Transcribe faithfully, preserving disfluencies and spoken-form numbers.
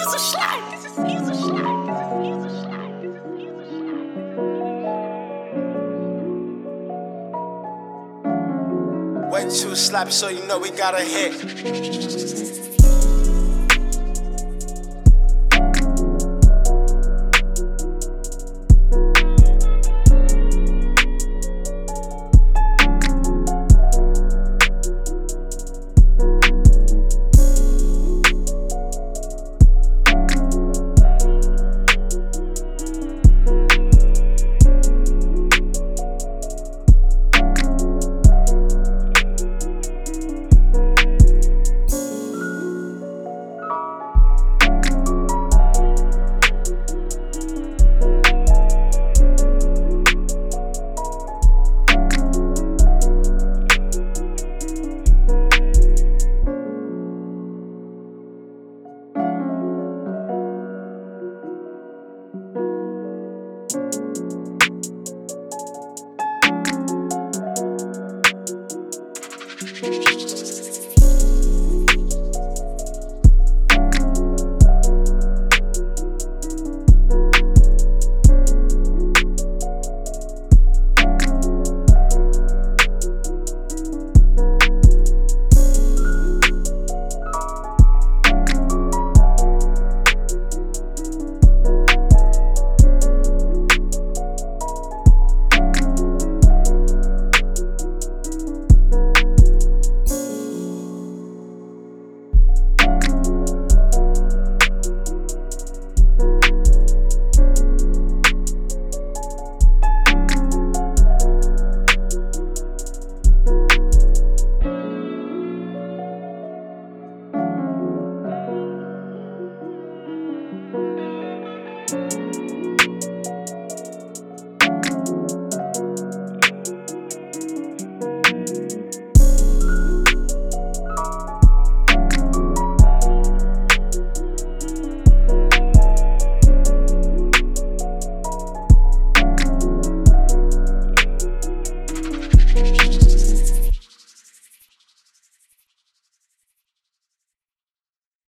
is a schlag. This is he is a schlag. This is he is a schlag. This is he is a schlag. Way too sloppy, so you know we got a hit.